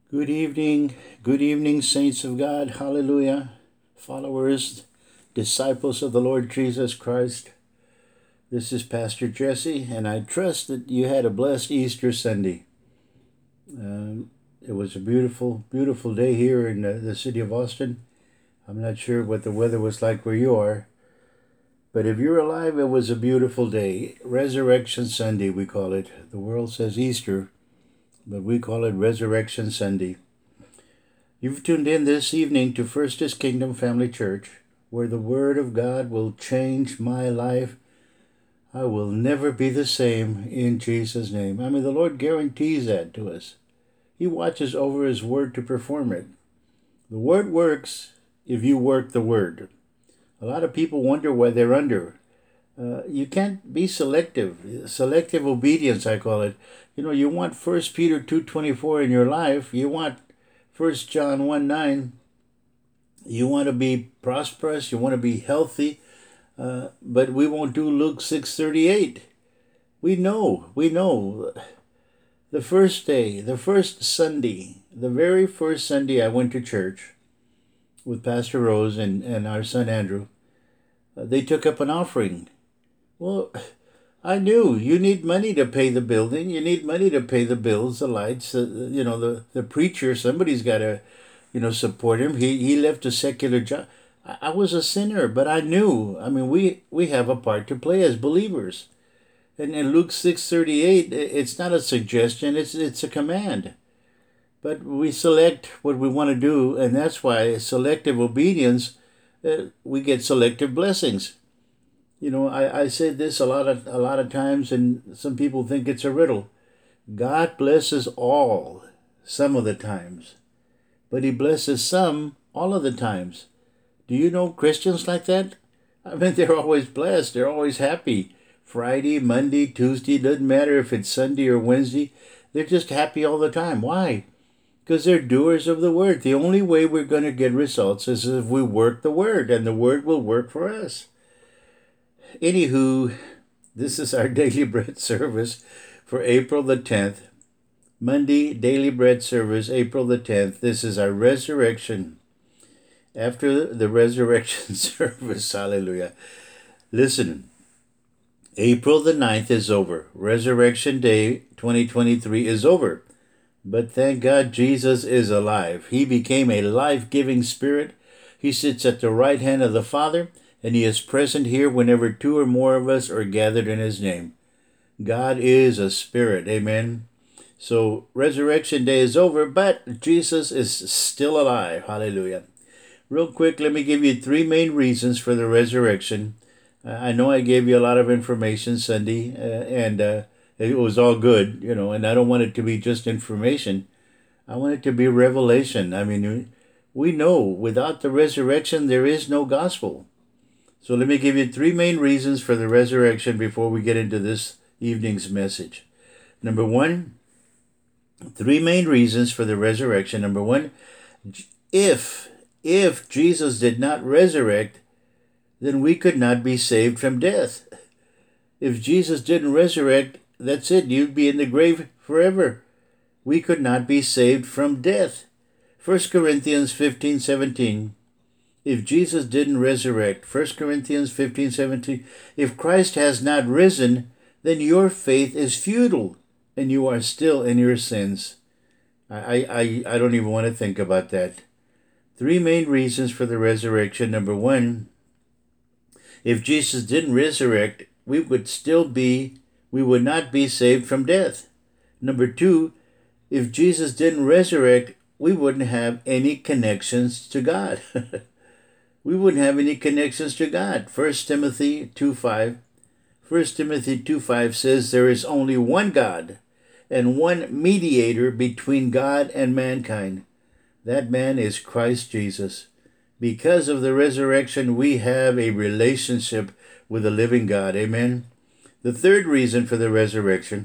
Good evening, saints of God, hallelujah, followers, disciples of the Lord Jesus Christ. This is Pastor Jesse, and I trust that you had a blessed Easter Sunday. It was a beautiful, beautiful day here in the city of Austin. I'm not sure what the weather was like where you are, but if you're alive, it was a beautiful day. Resurrection Sunday, we call it. The world says Easter, but we call it Resurrection Sunday. You've tuned in this evening to First is Kingdom Family Church, where the Word of God will change my life. I will never be the same in Jesus' name. I mean, the Lord guarantees that to us. He watches over His Word to perform it. The Word works if you work the Word. A lot of people wonder why they're under. You can't be selective. Selective obedience, I call it. You want 1 Peter 2:24 in your life. You want 1 John 1:9. You want to be prosperous. You want to be healthy. But we won't do Luke 6:38. We know. The first day, the first Sunday, the very first Sunday I went to church with Pastor Rose and our son Andrew, they took up an offering. Well, I knew you need money to pay the building. You need money to pay the bills, the lights, the preacher. Somebody's got to, support him. He left a secular job. I was a sinner, but I knew. I mean, we have a part to play as believers. And in Luke 6:38, it's not a suggestion. It's a command. But we select what we want to do, and that's why selective obedience, we get selective blessings. I say this a lot of times, and some people think it's a riddle. God blesses all some of the times, but He blesses some all of the times. Do you know Christians like that? I mean, they're always blessed. They're always happy. Friday, Monday, Tuesday, doesn't matter if it's Sunday or Wednesday. They're just happy all the time. Why? Because they're doers of the Word. The only way we're going to get results is if we work the Word, and the Word will work for us. Anywho, this is our Daily Bread service for April the 10th. Monday, Daily Bread service, April the 10th. This is our resurrection. After the resurrection service, hallelujah. Listen, April the 9th is over. Resurrection Day 2023 is over. But thank God Jesus is alive. He became a life-giving spirit. He sits at the right hand of the Father, and He is present here whenever two or more of us are gathered in His name. God is a spirit, amen. So Resurrection Day is over, but Jesus is still alive, hallelujah. Real quick, let me give you three main reasons for the resurrection. I know I gave you a lot of information Sunday, and it was all good, and I don't want it to be just information. I want it to be revelation. I mean, we know without the resurrection, there is no gospel. So let me give you three main reasons for the resurrection before we get into this evening's message. Number one, three main reasons for the resurrection. Number one, if Jesus did not resurrect, then we could not be saved from death. If Jesus didn't resurrect, that's it. You'd be in the grave forever. We could not be saved from death. 1 Corinthians 15:17. If Jesus didn't resurrect, 1 Corinthians 15:17, if Christ has not risen, then your faith is futile, and you are still in your sins. I don't even want to think about that. Three main reasons for the resurrection. Number one, if Jesus didn't resurrect, we would not be saved from death. Number two, if Jesus didn't resurrect, we wouldn't have any connections to God. We wouldn't have any connections to God. 1 Timothy 2:5. 1 Timothy 2:5 says there is only one God and one mediator between God and mankind. That man is Christ Jesus. Because of the resurrection, we have a relationship with the living God. Amen. The third reason for the resurrection,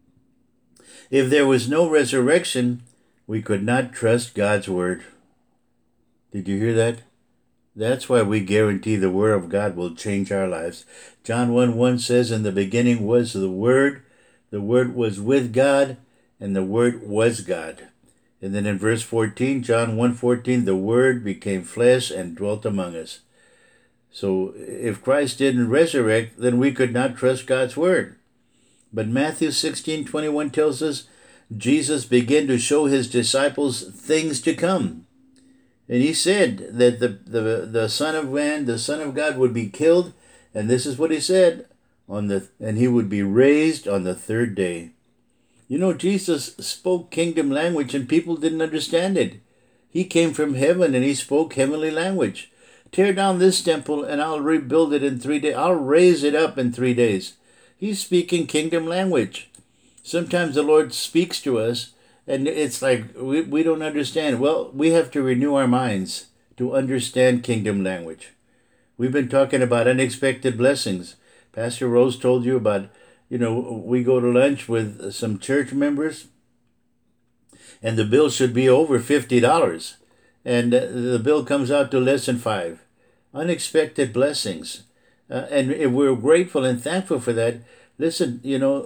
if there was no resurrection, we could not trust God's word. Did you hear that? That's why we guarantee the Word of God will change our lives. John 1:1 says, in the beginning was the Word was with God, and the Word was God. And then in verse 14, John 1:14, the Word became flesh and dwelt among us. So if Christ didn't resurrect, then we could not trust God's Word. But Matthew 16:21 tells us Jesus began to show his disciples things to come. And he said that the Son of Man, the Son of God, would be killed. And this is what he said, and he would be raised on the third day. You know, Jesus spoke kingdom language and people didn't understand it. He came from heaven and he spoke heavenly language. Tear down this temple and I'll rebuild it in 3 days. I'll raise it up in 3 days. He's speaking kingdom language. Sometimes the Lord speaks to us and it's like we don't understand. Well, we have to renew our minds to understand kingdom language. We've been talking about unexpected blessings. Pastor Rose told you about, we go to lunch with some church members and the bill should be over $50. And the bill comes out to less than $5. Unexpected blessings. And we're grateful and thankful for that. Listen,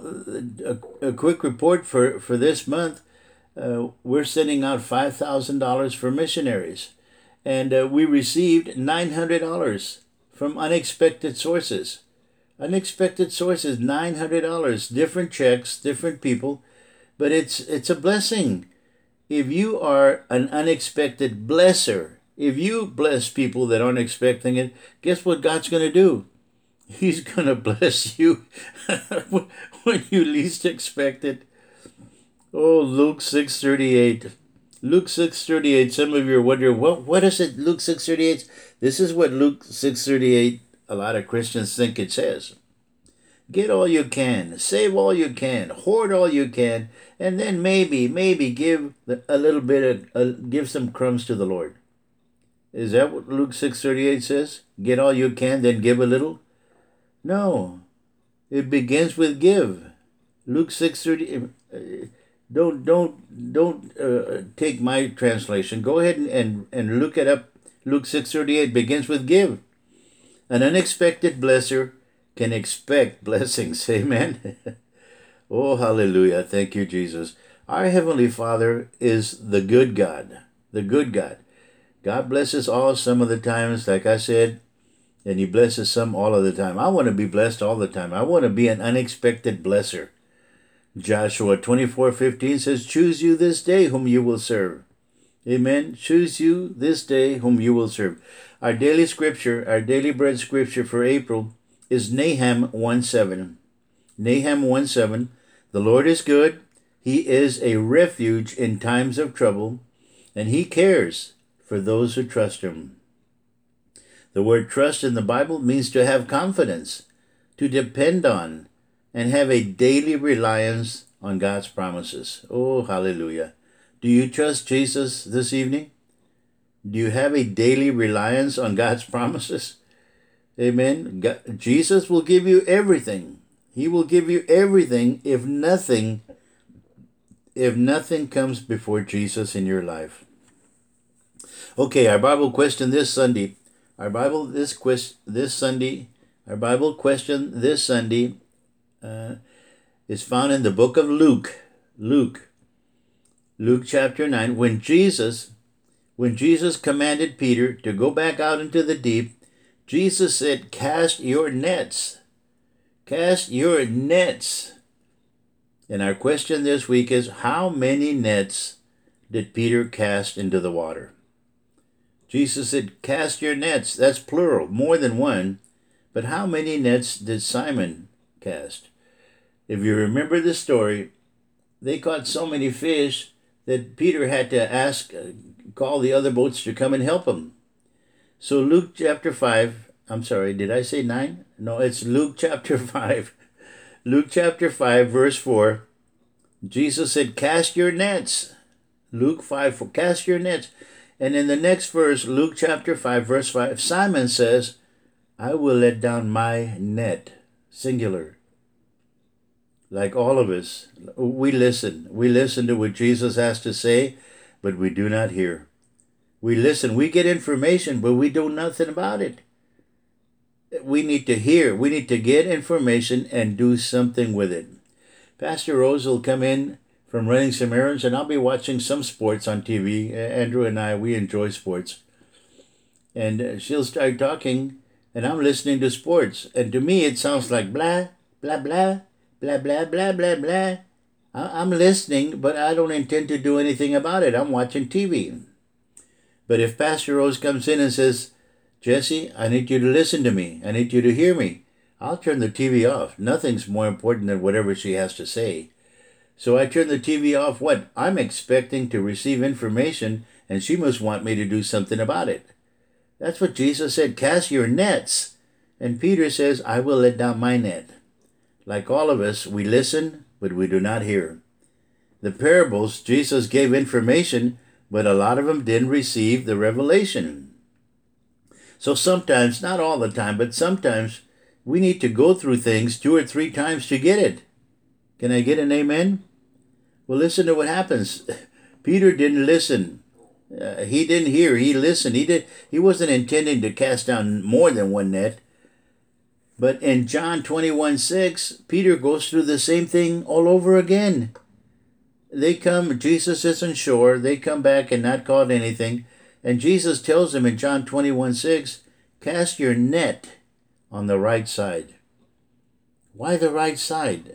a quick report for this month. We're sending out $5,000 for missionaries. And we received $900 from unexpected sources. Unexpected sources, $900. Different checks, different people. But it's a blessing. If you are an unexpected blesser, if you bless people that aren't expecting it, guess what God's going to do? He's going to bless you when you least expect it. Oh, Luke 6:38. Luke 6:38. Some of you are wondering, what is it, Luke 6:38? This is what Luke 6:38, a lot of Christians think it says. Get all you can, save all you can, hoard all you can, and then maybe give a little bit give some crumbs to the Lord. Is that what Luke 6:38 says? Get all you can, then give a little? No. It begins with give. Luke 6:38. Don't take my translation. Go ahead and look it up. Luke 6:38 begins with give. An unexpected blesser can expect blessings. Amen. Oh, hallelujah. Thank you, Jesus. Our Heavenly Father is the good God. The good God. God blesses all some of the times, like I said, and He blesses some all of the time. I want to be blessed all the time. I want to be an unexpected blesser. Joshua 24:15 says, choose you this day whom you will serve. Amen. Choose you this day whom you will serve. Our daily scripture, our daily bread scripture for April is Nahum 1:7. Nahum 1:7. The Lord is good. He is a refuge in times of trouble, and He cares for those who trust Him. The word trust in the Bible means to have confidence, to depend on, and have a daily reliance on God's promises. Oh, hallelujah. Do you trust Jesus this evening? Do you have a daily reliance on God's promises? Amen. Jesus will give you everything. He will give you everything if nothing comes before Jesus in your life. Okay, our Bible question this Sunday. Our Bible question this Sunday is found in the book of Luke. Luke chapter 9. When Jesus commanded Peter to go back out into the deep, Jesus said, cast your nets. Cast your nets. And our question this week is, how many nets did Peter cast into the water? Jesus said, cast your nets. That's plural, more than one. But how many nets did Simon cast? If you remember the story, they caught so many fish that Peter had to call the other boats to come and help him. So Luke chapter 5, I'm sorry, did I say 9? No, it's Luke chapter 5. Luke chapter 5, verse 4, Jesus said, cast your nets. Luke 5, 4, cast your nets. And in the next verse, Luke chapter 5, verse 5, Simon says, I will let down my net, singular. Like all of us, we listen. We listen to what Jesus has to say, but we do not hear. We listen. We get information, but we do nothing about it. We need to hear. We need to get information and do something with it. Pastor Rose will come in from running some errands, and I'll be watching some sports on TV. Andrew and I, we enjoy sports. And she'll start talking, and I'm listening to sports. And to me, it sounds like blah, blah, blah, blah, blah, blah, blah, blah. I'm listening, but I don't intend to do anything about it. I'm watching TV. But if Pastor Rose comes in and says, Jesse, I need you to listen to me. I need you to hear me. I'll turn the TV off. Nothing's more important than whatever she has to say. So I turn the TV off. What? I'm expecting to receive information, and she must want me to do something about it. That's what Jesus said, cast your nets. And Peter says, I will let down my net. Like all of us, we listen, but we do not hear. The parables, Jesus gave information, but a lot of them didn't receive the revelation. So sometimes, not all the time, but sometimes we need to go through things 2 or 3 times to get it. Can I get an amen? Well, listen to what happens. Peter didn't listen. He didn't hear. He listened. He wasn't intending to cast down more than one net. But in John 21:6, Peter goes through the same thing all over again. They come, Jesus isn't sure. They come back and not caught anything. And Jesus tells them in John 21:6, cast your net on the right side. Why the right side?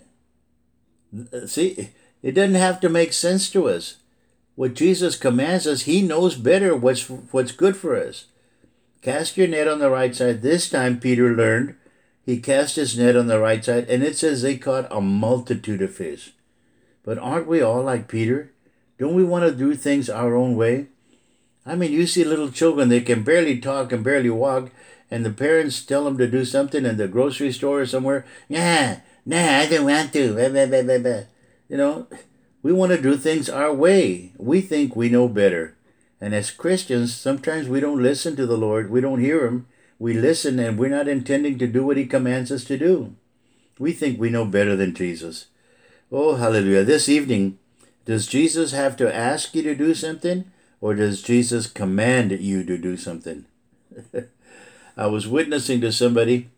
See, it doesn't have to make sense to us. What Jesus commands us, he knows better what's good for us. Cast your net on the right side. This time Peter learned. He cast his net on the right side, and it says they caught a multitude of fish. But aren't we all like Peter? Don't we want to do things our own way? I mean, you see little children, they can barely talk and barely walk, and the parents tell them to do something in the grocery store or somewhere. Nah, I don't want to. Blah, blah, blah, blah, blah. You know, we want to do things our way. We think we know better. And as Christians, sometimes we don't listen to the Lord. We don't hear him. We listen, and we're not intending to do what he commands us to do. We think we know better than Jesus. Oh, hallelujah. This evening, does Jesus have to ask you to do something, or does Jesus command you to do something? I was witnessing to somebody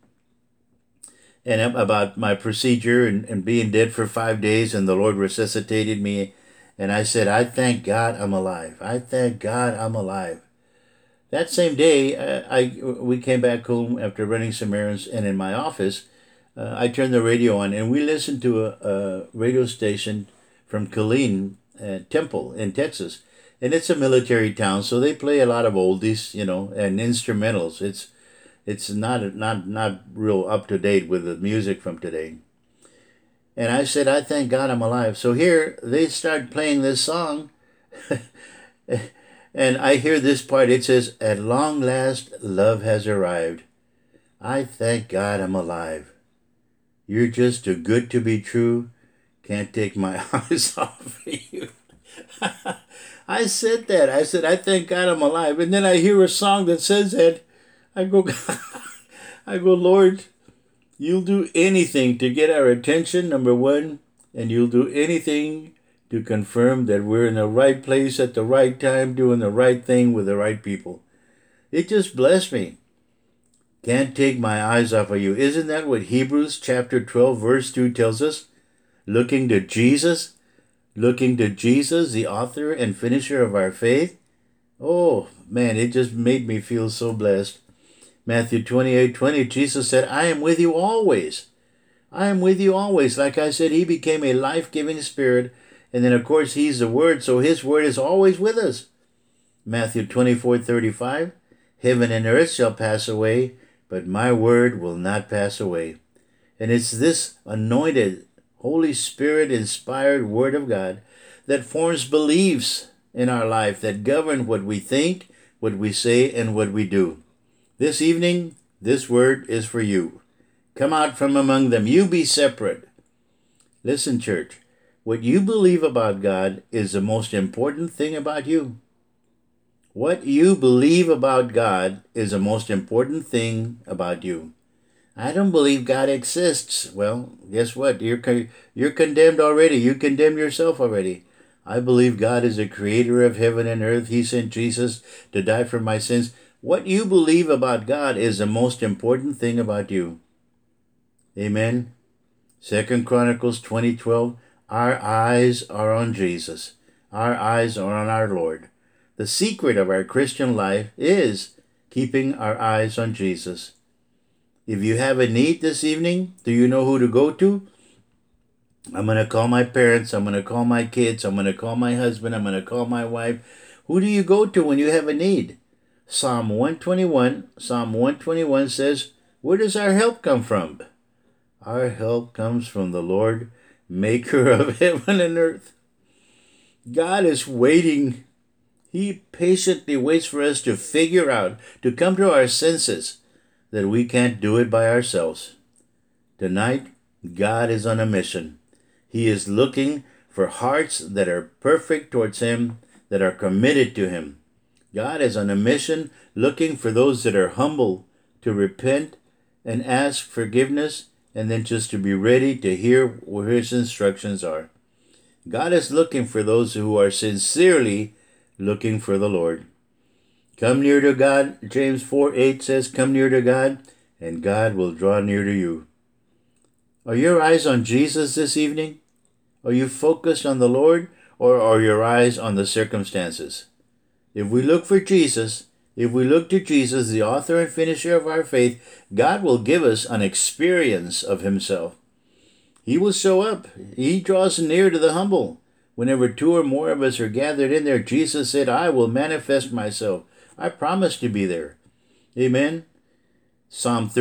and about my procedure and being dead for 5 days, and the Lord resuscitated me. And I said, I thank God I'm alive. I thank God I'm alive. That same day, we came back home after running some errands, and in my office, I turned the radio on, and we listened to a radio station from Killeen, Temple in Texas. And it's a military town, so they play a lot of oldies, and instrumentals. It's not real up to date with the music from today. And I said, I thank God I'm alive. So here they start playing this song. And I hear this part. It says, at long last, love has arrived. I thank God I'm alive. You're just too good to be true. Can't take my eyes off of you. I said that. I said, I thank God I'm alive. And then I hear a song that says that. I go, Lord, you'll do anything to get our attention, number one, and you'll do anything to confirm that we're in the right place at the right time, doing the right thing with the right people. It just blessed me. Can't take my eyes off of you. Isn't that what Hebrews chapter 12, verse 2 tells us? Looking to Jesus, the author and finisher of our faith. Oh, man, it just made me feel so blessed. Matthew 28:20, Jesus said, I am with you always. I am with you always. Like I said, he became a life-giving spirit. And then, of course, he's the Word, so his Word is always with us. Matthew 24:35, heaven and earth shall pass away, but my word will not pass away. And it's this anointed, Holy Spirit-inspired Word of God that forms beliefs in our life that govern what we think, what we say, and what we do. This evening, this word is for you. Come out from among them. You be separate. Listen, church. What you believe about God is the most important thing about you. What you believe about God is the most important thing about you. I don't believe God exists. Well, guess what? You're condemned already. You condemn yourself already. I believe God is the creator of heaven and earth. He sent Jesus to die for my sins. What you believe about God is the most important thing about you. Amen. 2 Chronicles 20:12. Our eyes are on Jesus. Our eyes are on our Lord. The secret of our Christian life is keeping our eyes on Jesus. If you have a need this evening, do you know who to go to? I'm going to call my parents. I'm going to call my kids. I'm going to call my husband. I'm going to call my wife. Who do you go to when you have a need? Psalm 121 says, where does our help come from? Our help comes from the Lord, maker of heaven and earth. God is waiting. He patiently waits for us to figure out, to come to our senses, that we can't do it by ourselves. Tonight, God is on a mission. He is looking for hearts that are perfect towards Him, that are committed to Him. God is on a mission looking for those that are humble, to repent and ask forgiveness, and then just to be ready to hear where His instructions are. God is looking for those who are sincerely looking for the Lord. Come near to God. James 4:8 says, come near to God, and God will draw near to you. Are your eyes on Jesus this evening? Are you focused on the Lord, or are your eyes on the circumstances? If we look for Jesus, if we look to Jesus, the author and finisher of our faith, God will give us an experience of Himself. He will show up. He draws near to the humble. Whenever two or more of us are gathered in there, Jesus said, I will manifest myself. I promise to be there. Amen. Psalm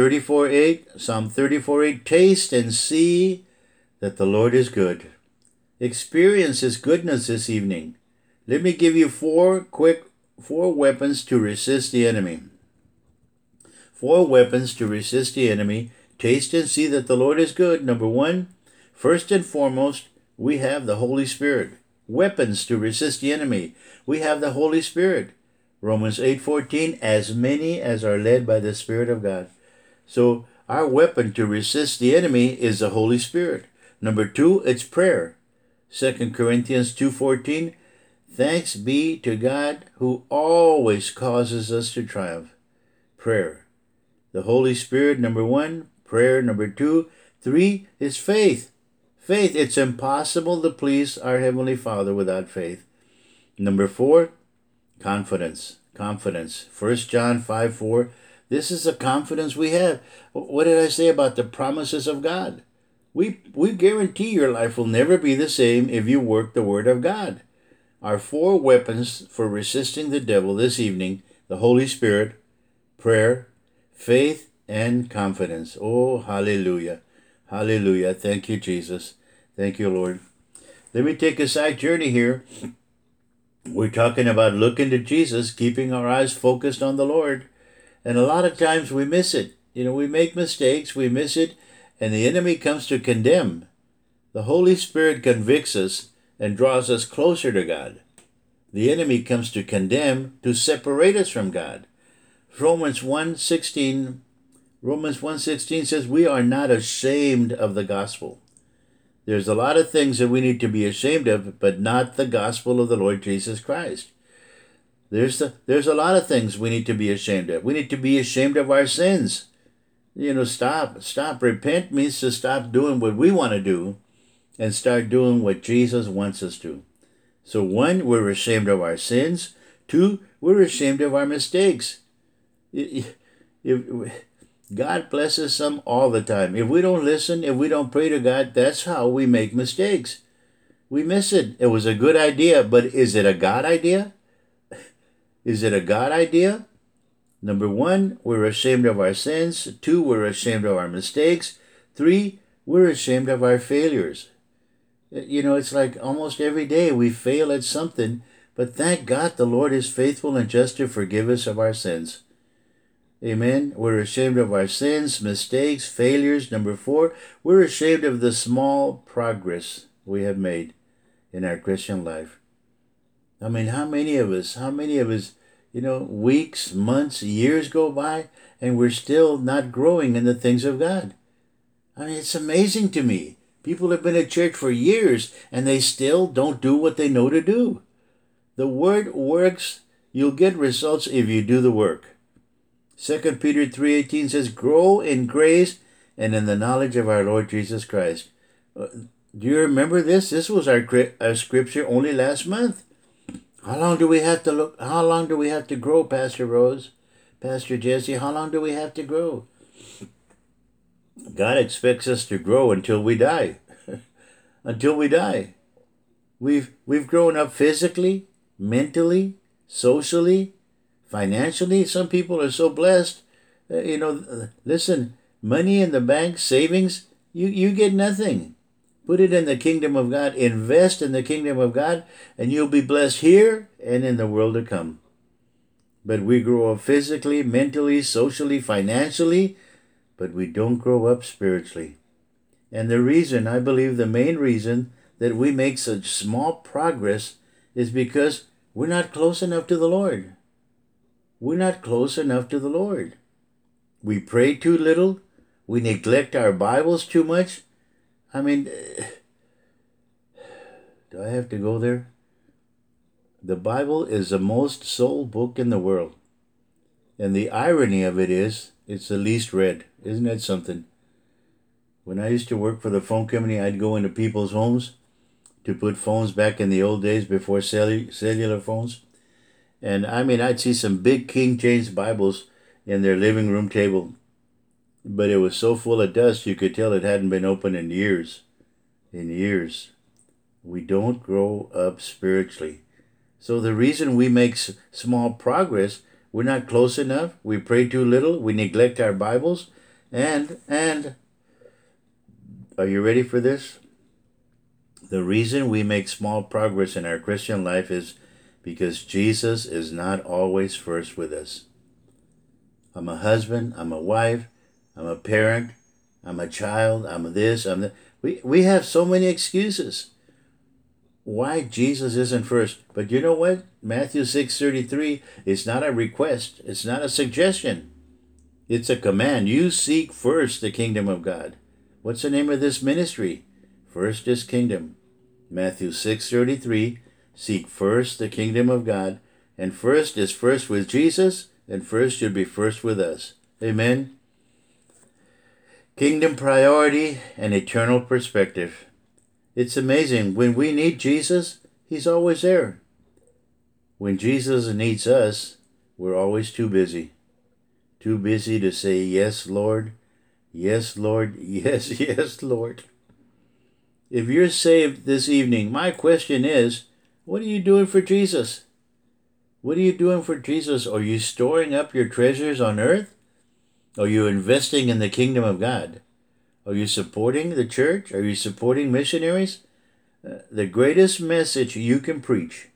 34:8, taste and see that the Lord is good. Experience His goodness this evening. Let me give you four weapons to resist the enemy. 4 weapons to resist the enemy. Taste and see that the Lord is good. Number 1, first and foremost, we have the Holy Spirit. Weapons to resist the enemy. We have the Holy Spirit. Romans 8:14, as many as are led by the Spirit of God. So our weapon to resist the enemy is the Holy Spirit. Number 2, it's prayer. 2 Corinthians 2:14, thanks be to God who always causes us to triumph. Prayer. The Holy Spirit, number 1. Prayer, number 2. 3 is faith. Faith. It's impossible to please our Heavenly Father without faith. Number 4, confidence. 1 John 5:4. This is the confidence we have. What did I say about the promises of God? We guarantee your life will never be the same if you work the Word of God. Our 4 weapons for resisting the devil this evening: the Holy Spirit, prayer, faith, and confidence. Oh, hallelujah. Hallelujah. Thank you, Jesus. Thank you, Lord. Let me take a side journey here. We're talking about looking to Jesus, keeping our eyes focused on the Lord. And a lot of times we miss it. We make mistakes, we miss it, and the enemy comes to condemn. The Holy Spirit convicts us and draws us closer to God. The enemy comes to condemn, to separate us from God. Romans 1:16 says, we are not ashamed of the gospel. There's a lot of things that we need to be ashamed of, but not the gospel of the Lord Jesus Christ. There's a lot of things we need to be ashamed of. We need to be ashamed of our sins. Stop. Repent means to stop doing what we want to do and start doing what Jesus wants us to. So 1, we're ashamed of our sins. 2, we're ashamed of our mistakes. God blesses some all the time. If we don't listen, if we don't pray to God, that's how we make mistakes. We miss it. It was a good idea, but is it a God idea? Is it a God idea? Number 1, we're ashamed of our sins. 2, we're ashamed of our mistakes. 3, we're ashamed of our failures. It's like almost every day we fail at something, but thank God the Lord is faithful and just to forgive us of our sins. Amen. We're ashamed of our sins, mistakes, failures. Number 4, we're ashamed of the small progress we have made in our Christian life. I mean, how many of us, weeks, months, years go by, and we're still not growing in the things of God? I mean, it's amazing to me. People have been at church for years, and they still don't do what they know to do. The Word works. You'll get results if you do the work. 2 Peter 3:18 says, grow in grace and in the knowledge of our Lord Jesus Christ. Do you remember this? This was our scripture only last month. How long do we have to look? How long do we have to grow, Pastor Rose? Pastor Jesse, how long do we have to grow? God expects us to grow until we die. Until we die. We've grown up physically, mentally, socially, financially. Some people are so blessed. Listen, money in the bank, savings, you get nothing. Put it in the kingdom of God. Invest in the kingdom of God, and you'll be blessed here and in the world to come. But we grow up physically, mentally, socially, financially, but we don't grow up spiritually. And the reason, I believe the main reason that we make such small progress is because we're not close enough to the Lord. We're not close enough to the Lord. We pray too little. We neglect our Bibles too much. I mean, do I have to go there? The Bible is the most sold book in the world. And the irony of it is, it's the least read. Isn't that something? When I used to work for the phone company, I'd go into people's homes to put phones back in the old days before cellular phones. And I mean, I'd see some big King James Bibles in their living room table. But it was so full of dust, you could tell it hadn't been opened in years. In years. We don't grow up spiritually. So the reason we make small progress, we're not close enough, we pray too little, we neglect our Bibles, and are you ready for this? The reason we make small progress in our Christian life is because Jesus is not always first with us. I'm a husband, I'm a wife, I'm a parent, I'm a child, I'm this, I'm that. We have so many excuses why Jesus isn't first. But you know what? Matthew 6:33 is not a request. It's not a suggestion. It's a command. You seek first the kingdom of God. What's the name of this ministry? First is kingdom. Matthew 6:33, seek first the kingdom of God. And first is first with Jesus, and first should be first with us. Amen? Kingdom priority and eternal perspective. It's amazing. When we need Jesus, he's always there. When Jesus needs us, we're always too busy. Too busy to say, yes, Lord. Yes, Lord. Yes, yes, Lord. If you're saved this evening, my question is, what are you doing for Jesus? What are you doing for Jesus? Are you storing up your treasures on earth? Are you investing in the kingdom of God? Are you supporting the church? Are you supporting missionaries? The greatest message you can preach,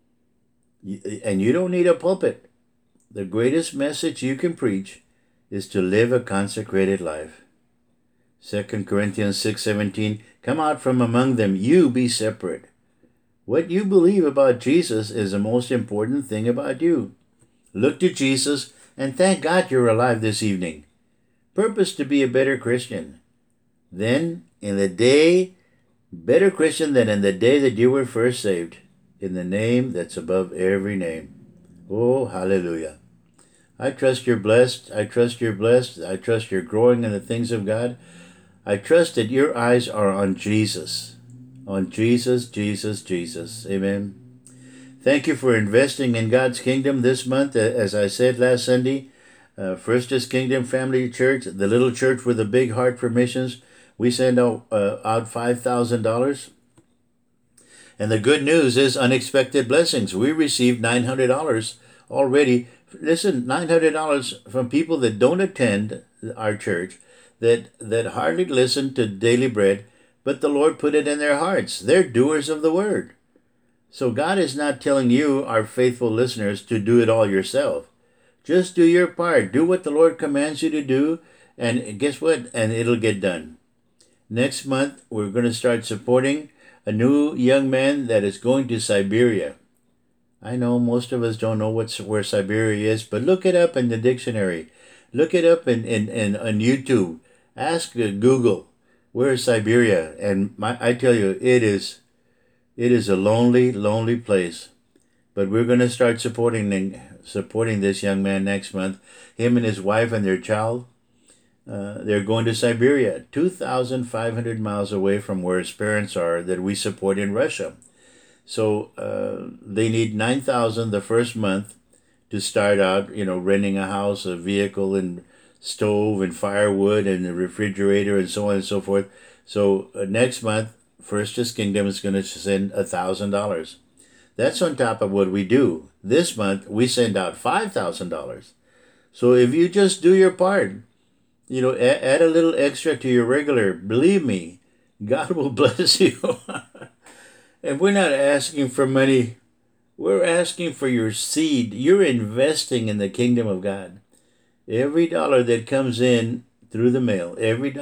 and you don't need a pulpit, the greatest message you can preach is to live a consecrated life. 2 Corinthians 6:17, come out from among them, you be separate. What you believe about Jesus is the most important thing about you. Look to Jesus and thank God you're alive this evening. Purpose to be a better Christian. Then, in the day, better Christian than in the day that you were first saved, in the name that's above every name. Oh, hallelujah. I trust you're blessed. I trust you're blessed. I trust you're growing in the things of God. I trust that your eyes are on Jesus. On Jesus, Jesus, Jesus. Amen. Thank you for investing in God's kingdom this month. As I said last Sunday, First is Kingdom Family Church, the little church with a big heart for missions. We send out $5,000. And the good news is unexpected blessings. We received $900 already. Listen, $900 from people that don't attend our church, that hardly listen to Daily Bread, but the Lord put it in their hearts. They're doers of the word. So God is not telling you, our faithful listeners, to do it all yourself. Just do your part. Do what the Lord commands you to do, and guess what? And it'll get done. Next month, we're going to start supporting a new young man that is going to Siberia. I know most of us don't know where Siberia is, but look it up in the dictionary. Look it up on YouTube. Ask Google, where is Siberia? And I tell you, it is a lonely, lonely place. But we're going to start supporting this young man next month. Him and his wife and their child. They're going to Siberia, 2,500 miles away from where his parents are that we support in Russia. So they need 9,000 the first month to start out, renting a house, a vehicle, and stove, and firewood, and a refrigerator, and so on and so forth. So next month, First is Kingdom is going to send $1,000. That's on top of what we do. This month, we send out $5,000. So if you just do your part, add a little extra to your regular, believe me, God will bless you. And we're not asking for money. We're asking for your seed. You're investing in the kingdom of God. Every dollar that comes in through the mail,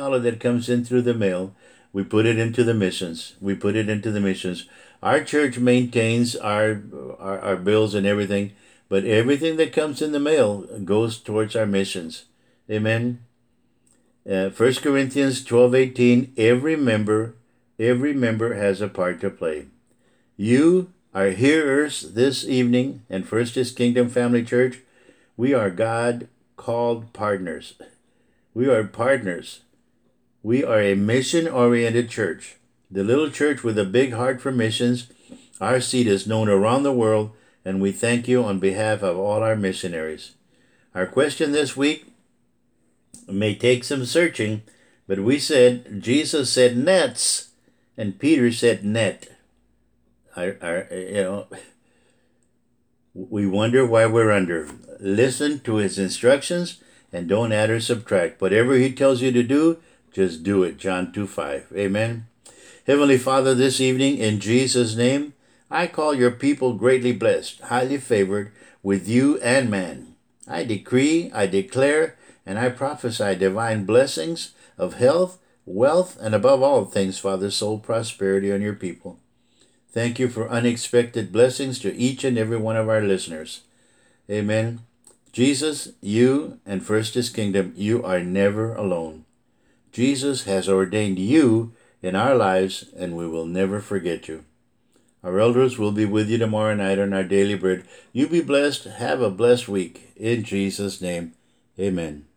we put it into the missions. Our church maintains our bills and everything, but everything that comes in the mail goes towards our missions. Amen. 1 Corinthians 12:18. Every member has a part to play. You are hearers this evening, and First is Kingdom Family Church. We are God-called partners. We are partners. We are a mission-oriented church. The little church with a big heart for missions. Our seed is known around the world, and we thank you on behalf of all our missionaries. Our question this week may take some searching, but Jesus said nets, and Peter said net. We wonder why we're under. Listen to his instructions and don't add or subtract. Whatever he tells you to do, just do it. John 2:5. Amen. Heavenly Father, this evening, in Jesus' name, I call your people greatly blessed, highly favored with you and man. I decree, I declare, and I prophesy divine blessings of health, wealth, and above all things, Father, soul prosperity on your people. Thank you for unexpected blessings to each and every one of our listeners. Amen. Jesus, you and First is Kingdom, you are never alone. Jesus has ordained you in our lives, and we will never forget you. Our elders will be with you tomorrow night on our Daily Bread. You be blessed. Have a blessed week. In Jesus' name, amen.